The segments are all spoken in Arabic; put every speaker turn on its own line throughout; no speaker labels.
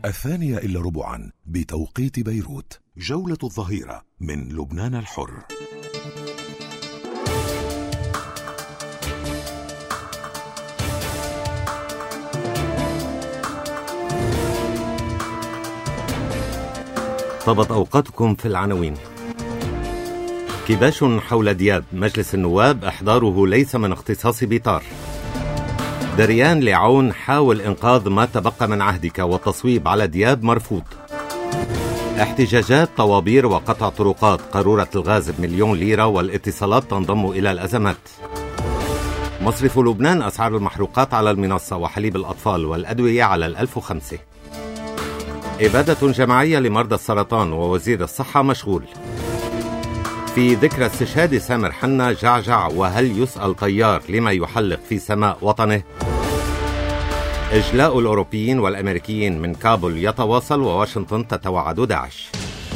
2:15 بتوقيت بيروت. جولة الظهيرة من لبنان الحر.
طابت أوقاتكم في العناوين. كباش حول دياب مجلس النواب، إحضاره ليس من اختصاص بيطار. دريان لعون حاول إنقاذ ما تبقى من عهدك، والتصويب على دياب مرفوض. احتجاجات، طوابير وقطع طرقات. قارورة الغاز ب1,000,000 ليرة والاتصالات تنضم إلى الأزمات. مصرف لبنان، أسعار المحروقات على المنصة وحليب الأطفال والأدوية على 1005. إبادة جماعية لمرضى السرطان ووزير الصحة مشغول. في ذكرى استشهاد سامر حنا جعجع، وهل يسأل طيار لما يحلق في سماء وطنه؟ إجلاء الأوروبيين والأمريكيين من كابول يتواصل، وواشنطن تتوعد داعش.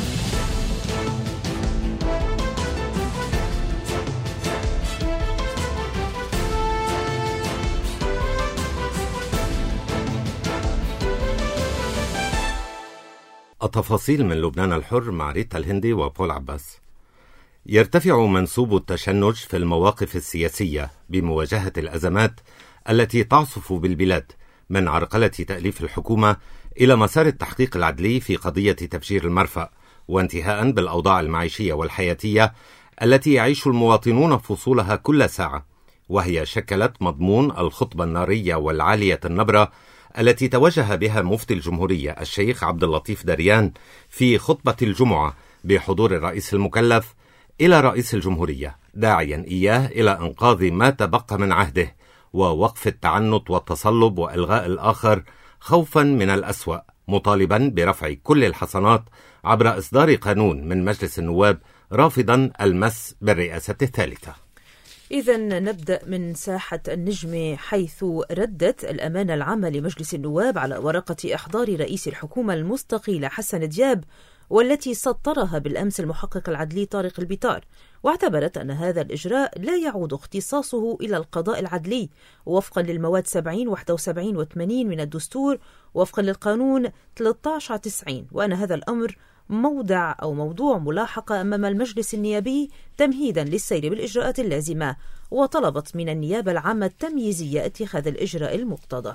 التفاصيل من لبنان الحر مع ريتا الهندي وبول عباس. يرتفع منسوب التشنج في المواقف السياسية بمواجهة الأزمات التي تعصف بالبلاد، من عرقلة تأليف الحكومة إلى مسار التحقيق العدلي في قضية تفجير المرفأ، وانتهاء بالأوضاع المعيشية والحياتية التي يعيش المواطنون فصولها كل ساعة، وهي شكلت مضمون الخطبة النارية والعالية النبرة التي توجه بها مفتي الجمهورية الشيخ عبد اللطيف دريان في خطبة الجمعة بحضور الرئيس المكلف إلى رئيس الجمهورية، داعيا إياه إلى إنقاذ ما تبقى من عهده ووقف التعنت والتصلب وإلغاء الآخر خوفا من الأسوأ، مطالبا برفع كل الحصانات عبر إصدار قانون من مجلس النواب رافضا المس بالرئاسة الثالثة.
إذن نبدأ من ساحة النجم، حيث ردت الأمانة العامة لمجلس النواب على ورقة إحضار رئيس الحكومة المستقيلة حسن دياب، والتي سطرها بالأمس المحقق العدلي طارق البيطار، واعتبرت أن هذا الإجراء لا يعود اختصاصه إلى القضاء العدلي وفقا للمواد 70 71 و80 من الدستور، وفقا للقانون 13/90، وأن هذا الأمر موضوع ملاحقة أمام المجلس النيابي تمهيدا للسير بالإجراءات اللازمة، وطلبت من النيابة العامة التمييزية اتخاذ الإجراء المقتضى.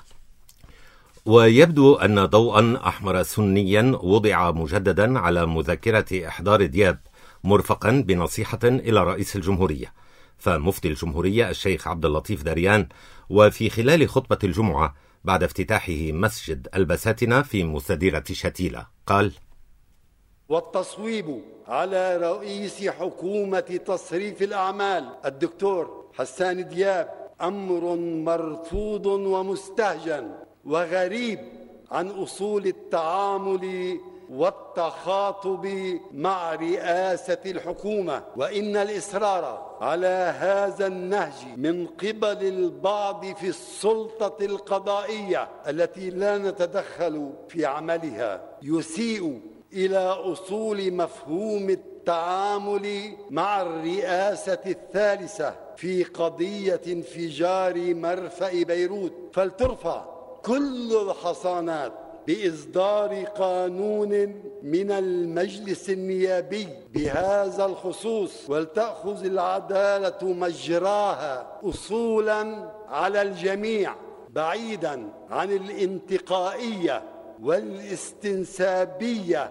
ويبدو أن ضوءا أحمر سنيا وضع مجددا على مذكرة إحضار دياب، مرفقا بنصيحة إلى رئيس الجمهورية. فمفتي الجمهورية الشيخ عبد اللطيف دريان، وفي خلال خطبة الجمعة بعد افتتاحه مسجد البساتنة في مستديرة شتيلة، قال:
والتصويب على رئيس حكومة تصريف الأعمال الدكتور حسان دياب أمر مرفوض ومستهجن وغريب عن أصول التعامل والتخاطب مع رئاسة الحكومة، وإن الإصرار على هذا النهج من قبل البعض في السلطة القضائية التي لا نتدخل في عملها يسيء إلى أصول مفهوم التعامل مع الرئاسة الثالثة في قضية انفجار مرفأ بيروت، فلترفع كل الحصانات بإصدار قانون من المجلس النيابي بهذا الخصوص، ولتأخذ العدالة مجراها أصولا على الجميع، بعيدا عن الانتقائية والاستنسابية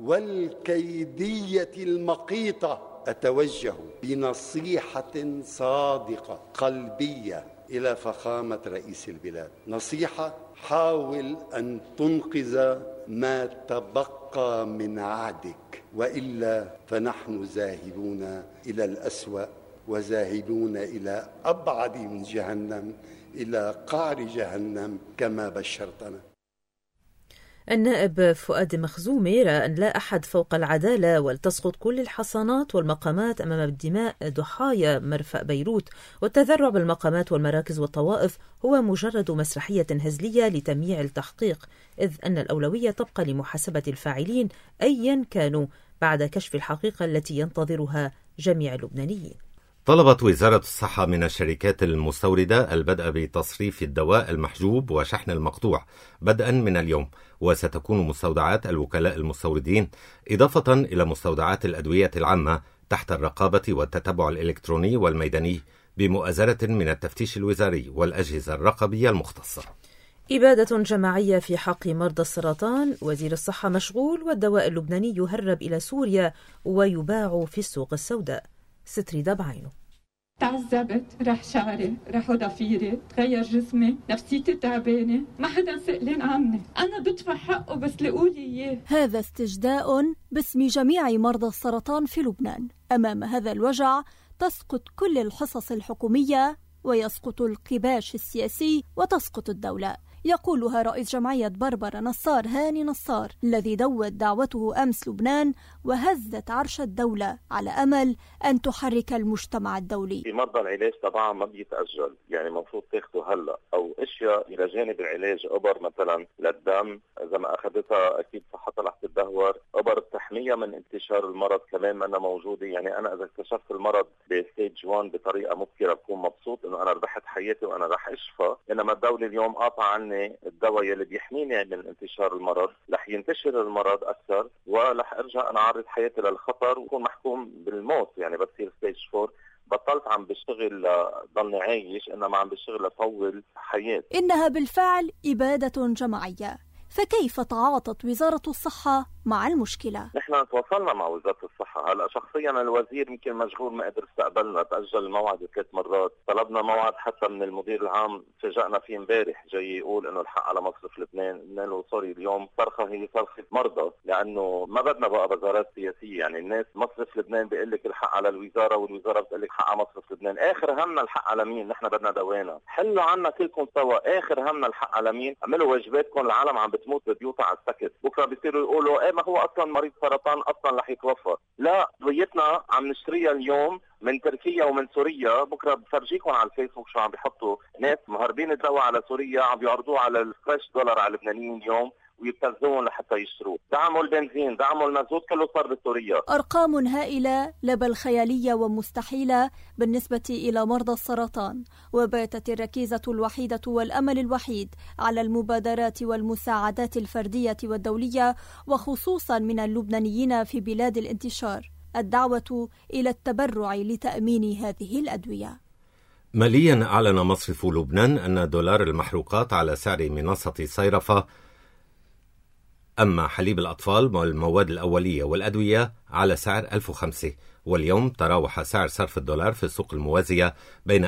والكيدية المقيتة. أتوجه بنصيحة صادقة قلبية إلى فخامة رئيس البلاد، نصيحة: حاول أن تنقذ ما تبقى من عهدك، وإلا فنحن ذاهبون إلى الأسوأ وذاهبون إلى أبعد من جهنم، إلى قعر جهنم كما بشرتنا.
النائب فؤاد مخزومي رأى أن لا أحد فوق العدالة، ولتسقط كل الحصانات والمقامات أمام دماء ضحايا مرفأ بيروت، والتذرع بالمقامات والمراكز والطوائف هو مجرد مسرحية هزلية لتمييع التحقيق، إذ أن الأولوية تبقى لمحاسبة الفاعلين أيا كانوا بعد كشف الحقيقة التي ينتظرها جميع اللبنانيين.
طلبت وزارة الصحة من الشركات المستوردة البدء بتصريف الدواء المحجوب وشحن المقطوع بدءا من اليوم، وستكون مستودعات الوكلاء المستوردين إضافة إلى مستودعات الأدوية العامة تحت الرقابة والتتبع الإلكتروني والميداني بمؤازرة من التفتيش الوزاري والأجهزة الرقابية المختصة.
إبادة جماعية في حق مرضى السرطان، وزير الصحة مشغول والدواء اللبناني يهرب إلى سوريا ويباع في السوق السوداء. ستريدة بعينه.
تعذبت، راح شعري، راحوا ضفيري، تغير جسمي، نفسيتي تعبانة، ما حدا سألان عني، أنا بدفع حقه بس لقولي إياه.
هذا استجداء باسم جميع مرضى السرطان في لبنان. أمام هذا الوجع تسقط كل الحصص الحكومية ويسقط القباش السياسي وتسقط الدولة، يقولها رئيس جمعية بربرة نصار هاني نصار، الذي دوت دعوته أمس لبنان وهزت عرش الدولة على أمل أن تحرك المجتمع الدولي.
في مرضى العلاج طبعا ما بيتأجل، يعني المفروض تاخده هلا، أو أشياء إلى جانب العلاج، إبر مثلا للدم إذا ما أخذتها أكيد صحتها رح تتدهور، إبر تحميها من انتشار المرض كمان ما موجودة. يعني أنا إذا اكتشفت المرض بستيج 1 بطريقة مبكرة بكون مبسوط إنه أنا ربحت حياتي وأنا رح أشفى، إنما الدولة اليوم قاطع عني الدواء اللي بيحميني من انتشار المرض، رح ينتشر المرض أكثر ورح أرجع أنا أعرض حياتي للخطر وكون محكوم بالموت. يعني بتصير ستيج 4 بطلت عم بشتغل ضلني عايش، إنما عم بشتغل أطول حياة.
إنها بالفعل إبادة جماعية، فكيف تعاطت وزارة الصحة مع المشكلة؟
نحن تواصلنا مع وزارة الصحة، هلا شخصيا الوزير يمكن مشغول ما قدر استقبلنا، تأجل الموعد 3 مرات، طلبنا موعد حتى من المدير العام فاجأنا فيه امبارح جاي يقول انه الحق على مصرف لبنان. قلنا له سوري اليوم صرخة هي صرخة مرضى، لانه ما بدنا بقى وزارات سياسية. يعني الناس مصرف لبنان بيقول لك الحق على الوزارة والوزارة بتقول لك الحق على مصرف لبنان. اخر همنا الحق على مين؟ نحن بدنا دوانا، حلوا عنا كلكم سوا، اخر همنا الحق على مين؟ اعملوا واجباتكم، العالم عم بتموت ببيوتها على السكت، بكره بيصيروا يقولوا ايه ما هو اصلا مريض سرطان اصلا رح يتوفى. لا، ضيتنا عم نشتريها اليوم من تركيا ومن سوريا، بكره بفرجيكم على الفيسبوك شو عم بيحطوا ناس مهربين الدواء على سوريا عم بيعرضوه على $5 على اللبنانيين اليوم ويبتزوهم لحتى يشتروه. دعموا البنزين، دعموا المازوت، كله صار بسوريا.
أرقام هائلة لا بل خيالية ومستحيلة بالنسبة إلى مرضى السرطان، وباتت الركيزة الوحيدة والأمل الوحيد على المبادرات والمساعدات الفردية والدولية، وخصوصا من اللبنانيين في بلاد الانتشار، الدعوة إلى التبرع لتأمين هذه الأدوية.
ماليا أعلن مصرف لبنان أن دولار المحروقات على سعر منصة صيرفة، أما حليب الأطفال والمواد الأولية والأدوية على سعر 1005. واليوم تراوح سعر صرف الدولار في السوق الموازية بين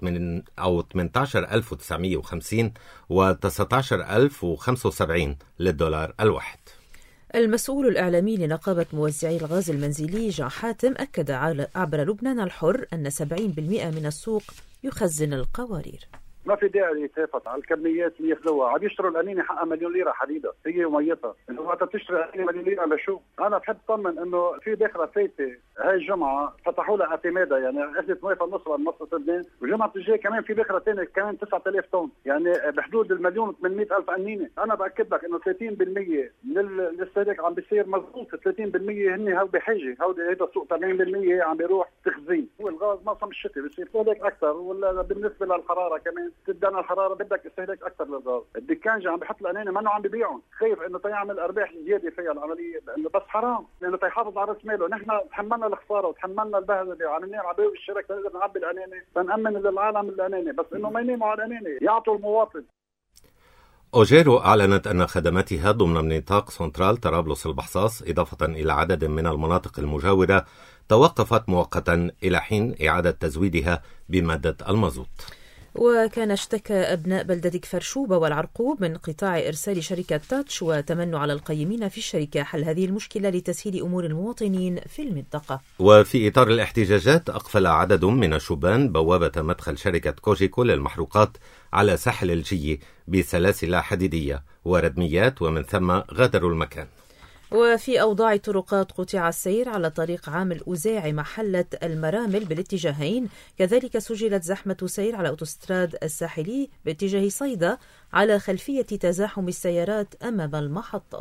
18,950 و 19,075 للدولار الواحد.
المسؤول الإعلامي لنقابة موزعي الغاز المنزلي جان حاتم أكد عبر لبنان الحر أن 70% من السوق يخزن القوارير.
ما في داعي يتهافت على الكميات اللي ياخذوها، عم يشتروا القنينه حقها $1,000,000 حديده هي وميتها، انه وقت تشتري قنينه $1,000,000 لشو؟ انا بحب اطمن انه في داخله فايته هاي الجمعه فتحوا لها اعتمادها، يعني اخذت موافقه نصف من مصر لبنان، والجمعه الجايه كمان في داخله ثانيه كمان 9,000 طن، يعني بحدود 1,800,000 قنينه. انا باكد لك انه 30% من الاستهلاك عم بيصير مضبوط، 30% هن هو بحاجه، هذا السوق 80% عم بيروح تخزين. هو الغاز موسم الشتاء بصير استهلاك اكثر، ولا بالنسبه للحراره كمان تبدا الحراره بدك استهلاك اكثر للغاز. الدكانجي عم بحط القنينه منه عم ببيعهم، خايف انه تيعمل ارباح زياده فيها العمليه، لانه بس حرام، لانه تيحافظ على راس ماله. نحن تحملنا الخساره وتحملنا البهدله، عم ننام عم بيعوا الشركه نقدر نعبي القنينه فنامن للعالم القنينه، بس انه ما يناموا على القنينه، يعطوا المواطن.
أوجيرو أعلنت أن خدماتها ضمن نطاق سنترال طرابلس البحصاص إضافة إلى عدد من المناطق المجاورة توقفت مؤقتا إلى حين إعادة تزويدها بمادة المازوت.
وكان اشتكى أبناء بلدة كفرشوبة والعرقوب من انقطاع إرسال شركة تاتش، وتمنوا على القيمين في الشركة حل هذه المشكلة لتسهيل أمور المواطنين في المنطقة.
وفي إطار الاحتجاجات أقفل عدد من الشبان بوابة مدخل شركة كوجيكو للمحروقات على ساحل الجي بسلاسل حديدية وردميات، ومن ثم غادروا المكان.
وفي أوضاع الطرقات قطع السير على طريق عام الأوزاعي محلة المرامل بالاتجاهين، كذلك سجلت زحمة سير على أوتوستراد الساحلي باتجاه صيدا على خلفية تزاحم السيارات أمام المحطات.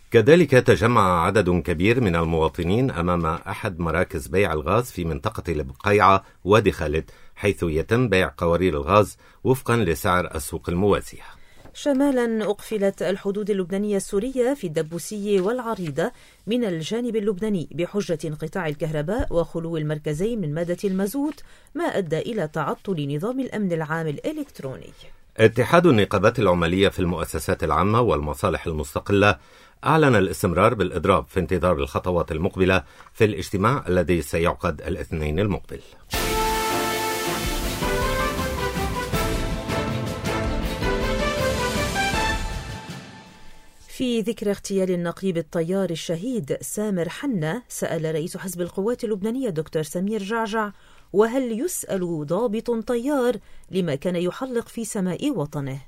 كذلك تجمع عدد كبير من المواطنين أمام أحد مراكز بيع الغاز في منطقة البقيعة وادي خالد، حيث يتم بيع قوارير الغاز وفقا لسعر السوق الموازية.
شمالا أقفلت الحدود اللبنانية السورية في الدبوسية والعريضة من الجانب اللبناني بحجة انقطاع الكهرباء وخلو المركزين من مادة المازوت، ما أدى إلى تعطل نظام الأمن العام الإلكتروني.
اتحاد النقابات العمالية في المؤسسات العامة والمصالح المستقلة أعلن الاستمرار بالإضراب في انتظار الخطوات المقبلة في الاجتماع الذي سيعقد الاثنين المقبل.
في ذكرى اغتيال النقيب الطيار الشهيد سامر حنا، سأل رئيس حزب القوات اللبنانية دكتور سمير جعجع: وهل يسأل ضابط طيار لما كان يحلق في سماء وطنه؟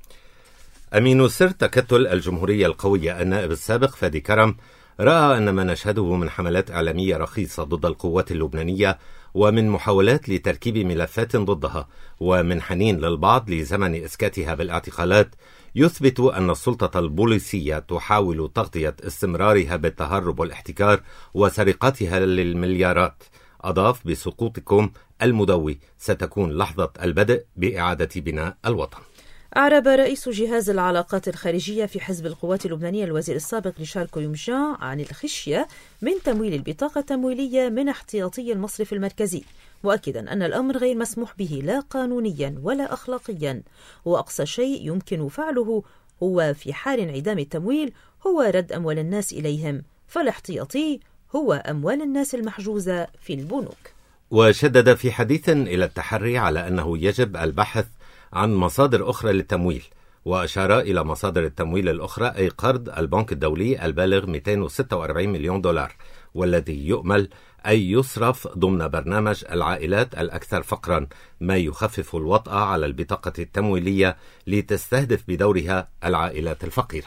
أمين سر تكتل الجمهورية القوية النائب السابق فادي كرم رأى أن ما نشهده من حملات إعلامية رخيصة ضد القوات اللبنانية ومن محاولات لتركيب ملفات ضدها ومن حنين للبعض لزمن إسكاتها بالاعتقالات يثبت أن السلطة البوليسية تحاول تغطية استمرارها بالتهرب والاحتكار وسرقتها للمليارات. أضاف: بسقوطكم المدوي ستكون لحظة البدء بإعادة بناء الوطن.
أعرب رئيس جهاز العلاقات الخارجية في حزب القوات اللبنانية الوزير السابق ريشار كويومجان عن الخشية من تمويل البطاقة التمويلية من احتياطي المصرف المركزي، مؤكدا أن الأمر غير مسموح به لا قانونيا ولا أخلاقيا، وأقصى شيء يمكن فعله هو في حال انعدام التمويل هو رد أموال الناس إليهم، فالاحتياطي هو أموال الناس المحجوزة في البنوك.
وشدد في حديث إلى التحري على أنه يجب البحث عن مصادر أخرى للتمويل، وأشار إلى مصادر التمويل الأخرى أي قرض البنك الدولي البالغ 246 مليون دولار، والذي يؤمل أن يصرف ضمن برنامج العائلات الأكثر فقرا، ما يخفف الوطأة على البطاقة التمويلية لتستهدف بدورها العائلات الفقيرة.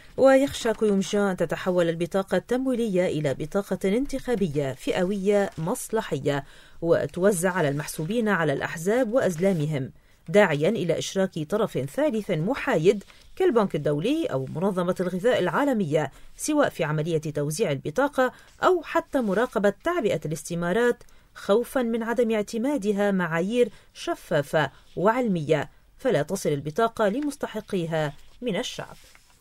ويخشى كويومجان أن تتحول البطاقة التمويلية إلى بطاقة انتخابية فئوية مصلحية وتوزع على المحسوبين على الأحزاب وأزلامهم، داعيا إلى إشراك طرف ثالث محايد كالبنك الدولي أو منظمة الغذاء العالمية، سواء في عملية توزيع البطاقة أو حتى مراقبة تعبئة الاستمارات، خوفا من عدم اعتمادها معايير شفافة وعلمية، فلا تصل البطاقة لمستحقيها من الشعب.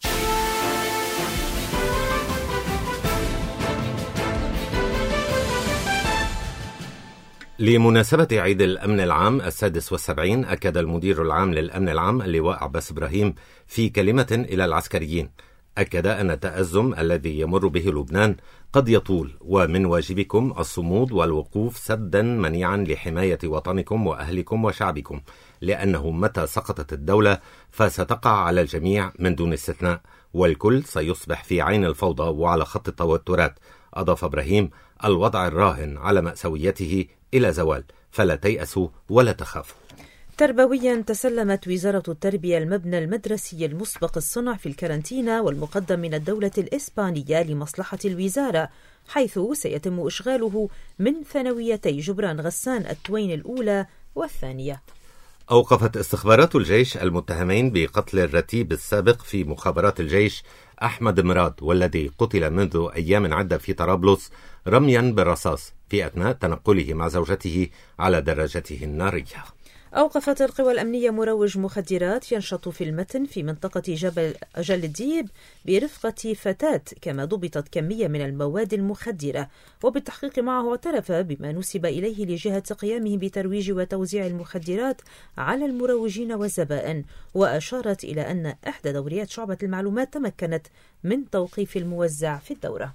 لمناسبة عيد الأمن العام 76 أكد المدير العام للأمن العام اللواء عباس إبراهيم في كلمة إلى العسكريين، أكد أن التأزم الذي يمر به لبنان قد يطول، ومن واجبكم الصمود والوقوف سدا منيعا لحماية وطنكم وأهلكم وشعبكم، لأنه متى سقطت الدولة فستقع على الجميع من دون استثناء، والكل سيصبح في عين الفوضى وعلى خط التوترات. أضاف إبراهيم: الوضع الراهن على مأساويته إلى زوال، فلا تيأسوا ولا تخافوا.
تربويا تسلمت وزارة التربية المبنى المدرسي المسبق الصنع في الكارنتينا والمقدم من الدولة الإسبانية لمصلحة الوزارة، حيث سيتم إشغاله من ثانويتي جبران غسان التوين الأولى والثانية.
أوقفت استخبارات الجيش المتهمين بقتل الرتيب السابق في مخابرات الجيش أحمد مراد، والذي قتل منذ أيام عدة في طرابلس رميا بالرصاص في أثناء تنقله مع زوجته على دراجته النارية.
أوقفت القوى الأمنية مروج مخدرات ينشط في المتن في منطقة جل الديب برفقة فتاة، كما ضبطت كمية من المواد المخدرة، وبالتحقيق معه اعترف بما نسب إليه لجهة قيامه بترويج وتوزيع المخدرات على المروجين والزبائن، وأشارت إلى أن إحدى دوريات شعبة المعلومات تمكنت من توقيف الموزع في الدورة.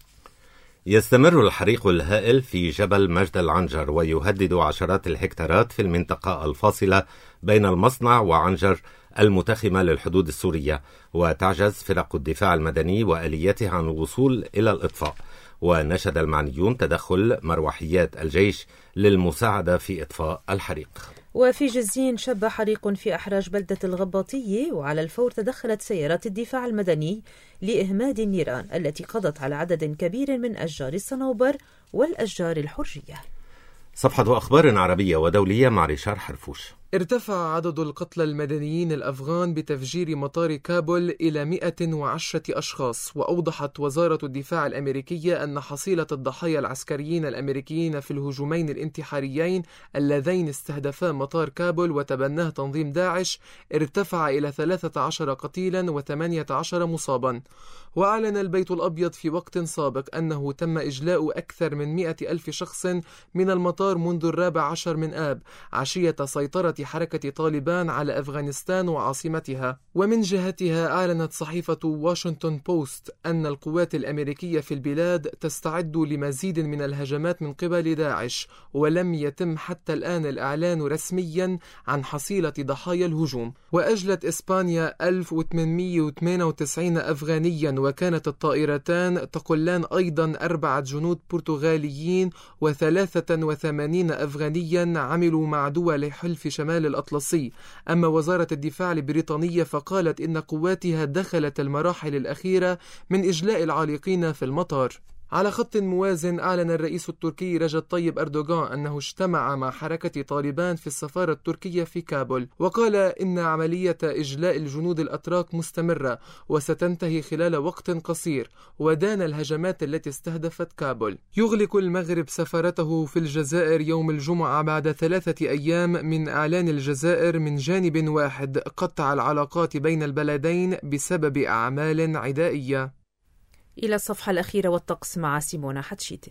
يستمر الحريق الهائل في جبل مجد العنجر ويهدد عشرات الهكتارات في المنطقة الفاصلة بين المصنع وعنجر المتخمة للحدود السورية، وتعجز فرق الدفاع المدني وآلياته عن الوصول إلى الإطفاء، ونشد المعنيون تدخل مروحيات الجيش للمساعدة في إطفاء الحريق.
وفي جزين شب حريق في أحراج بلدة الغباطية، وعلى الفور تدخلت سيارات الدفاع المدني لإهماد النيران التي قضت على عدد كبير من أشجار الصنوبر والأشجار الحرجية.
صفحة أخبار عربية ودولية مع ريشار حرفوش.
ارتفع عدد القتلى المدنيين الأفغان بتفجير مطار كابول إلى 110 أشخاص. وأوضحت وزارة الدفاع الأمريكية أن حصيلة الضحايا العسكريين الأمريكيين في الهجومين الانتحاريين اللذين استهدفا مطار كابول وتبناه تنظيم داعش ارتفع إلى 13 قتيلا و18 مصابا. وأعلن البيت الأبيض في وقت سابق أنه تم إجلاء أكثر من 100,000 شخص من المطار منذ 14 آب عشية سيطرة حركة طالبان على أفغانستان وعاصمتها. ومن جهتها أعلنت صحيفة واشنطن بوست أن القوات الأمريكية في البلاد تستعد لمزيد من الهجمات من قبل داعش، ولم يتم حتى الآن الإعلان رسميا عن حصيلة ضحايا الهجوم. وأجلت إسبانيا 1898 أفغانيا، وكانت الطائرتان تقلان أيضا 4 جنود برتغاليين و83 أفغانيا عملوا مع دول حلف شمال الأطلسي. أما وزارة الدفاع البريطانية فقالت إن قواتها دخلت المراحل الأخيرة من إجلاء العالقين في المطار. على خط موازن أعلن الرئيس التركي رجب طيب أردوغان أنه اجتمع مع حركة طالبان في السفارة التركية في كابول، وقال إن عملية إجلاء الجنود الأتراك مستمرة وستنتهي خلال وقت قصير، ودان الهجمات التي استهدفت كابول. يغلق المغرب سفارته في الجزائر يوم الجمعة بعد 3 أيام من إعلان الجزائر من جانب واحد قطع العلاقات بين البلدين بسبب أعمال عدائية.
إلى الصفحة الأخيرة والطقس مع سيمونا حتشيتي.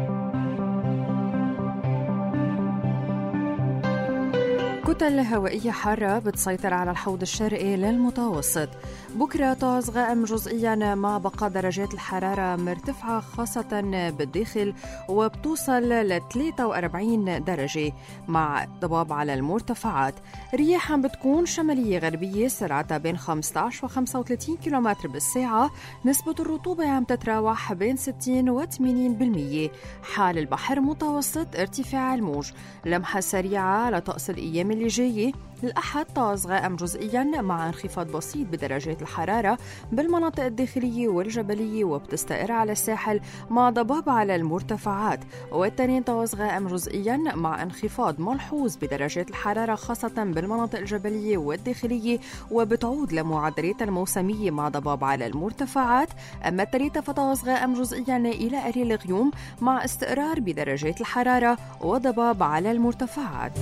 كتل هوائية حارة بتسيطر على الحوض الشرقي للمتوسط. بكرة طقس غائم جزئيا مع بقاء درجات الحرارة مرتفعة خاصة بالداخل وبتوصل ل 43 درجة مع ضباب على المرتفعات. رياح بتكون شمالية غربية سرعتها بين 15 و 35 كيلومتر بالساعة. نسبة الرطوبة عم تتراوح بين 60 و 80%. حال البحر متوسط ارتفاع الموج. لمحة سريعة على طقس الأيام اللي جاية. الأحد طقس غائم جزئيا مع انخفاض بسيط بدرجات الحرارة بالمناطق الداخلية والجبلية وبتستقر على الساحل مع ضباب على المرتفعات. والتنين طقس غائم جزئيا مع انخفاض ملحوظ بدرجات الحرارة خاصة بالمناطق الجبلية والداخلية وبتعود لمعدلات الموسمية مع ضباب على المرتفعات. أما التلاتة فطقس غائم جزئيا إلى قليل غيوم مع استقرار بدرجات الحرارة وضباب على المرتفعات.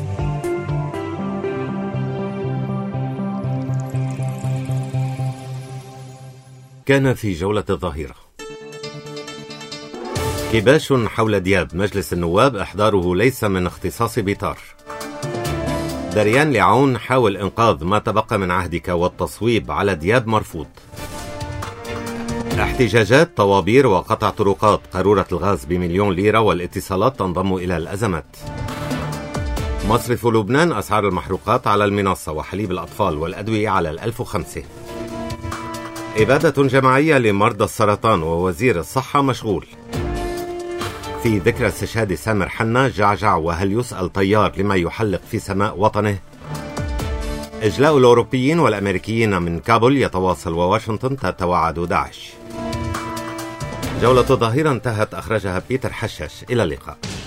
كان في جولة الظهيرة كباش حول دياب مجلس النواب، إحضاره ليس من اختصاص بيطار. دريان لعون حاول إنقاذ ما تبقى من عهدك، والتصويب على دياب مرفوض. احتجاجات، طوابير وقطع طرقات. قارورة الغاز ب1,000,000 ليرة والاتصالات تنضم إلى الأزمات. مصرف لبنان أسعار المحروقات على المنصة وحليب الأطفال والأدوية على 1005. إبادة جماعية لمرضى السرطان ووزير الصحة مشغول. في ذكرى استشهاد سامر حنا جعجع، وهل يسأل طيار لما يحلق في سماء وطنه؟ إجلاء الأوروبيين والأمريكيين من كابول يتواصل، وواشنطن تتوعد داعش. جولة الظهيرة انتهت، أخرجها بيتر حشاش. إلى اللقاء.